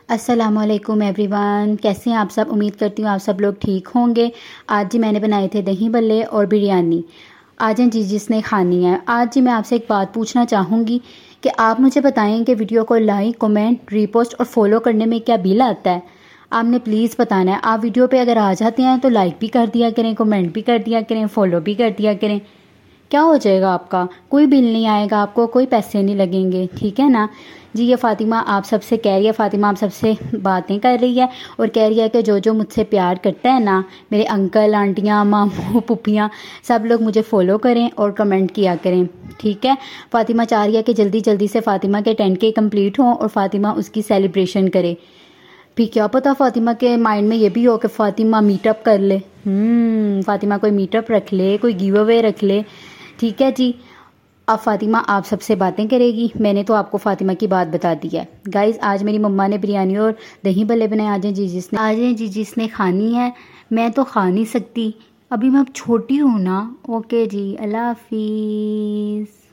अस्सलामुअलैकुम एवरीवन, कैसे हैं आप सब। उम्मीद करती हूँ आप सब लोग ठीक होंगे। आज जी मैंने बनाए थे दही भल्ले और बिरयानी। आज हैं जी जिसने खानी है। आज जी मैं आपसे एक बात पूछना चाहूँगी कि आप मुझे बताएं कि वीडियो को लाइक, कमेंट, रीपोस्ट और फॉलो करने में क्या बिल आता है। आपने प्लीज़ बताना है। आप वीडियो पे अगर आ जाते हैं तो लाइक भी कर दिया करें, कमेंट भी कर दिया करें, फॉलो भी कर दिया करें। क्या हो जाएगा आपका, कोई बिल नहीं आएगा, आपको कोई पैसे नहीं लगेंगे, ठीक है ना जी। ये फ़ातिमा आप सबसे कह रही है, फ़ातिमा आप सबसे बातें कर रही है और कह रही है कि जो जो मुझसे प्यार करता है ना, मेरे अंकल आंटियाँ मामू पुप्पियाँ, सब लोग मुझे फॉलो करें और कमेंट किया करें, ठीक है। फ़ातिमा चाह रही है कि जल्दी जल्दी से फ़ातिमा के 10K कंप्लीट हों और फ़ातिमा उसकी सेलिब्रेशन करे। फिर क्या पता फ़ातिमा के माइंड में ये भी हो कि फ़ातिमा मीटअप कर ले। फ़ातिमा कोई मीटअप रख ले, कोई गिव अवे रख ले, ठीक है जी। अब फ़ातिमा आप सबसे बातें करेगी। मैंने तो आपको फ़ातिमा की बात बता दी है। गाइज़ आज मेरी मम्मा ने बिरयानी और दही भल्ले बनाए। आज हैं जी जिसने खानी है। मैं तो खा नहीं सकती, अभी मैं अब छोटी हूँ ना। ओके जी, अल्लाह हाफिज़।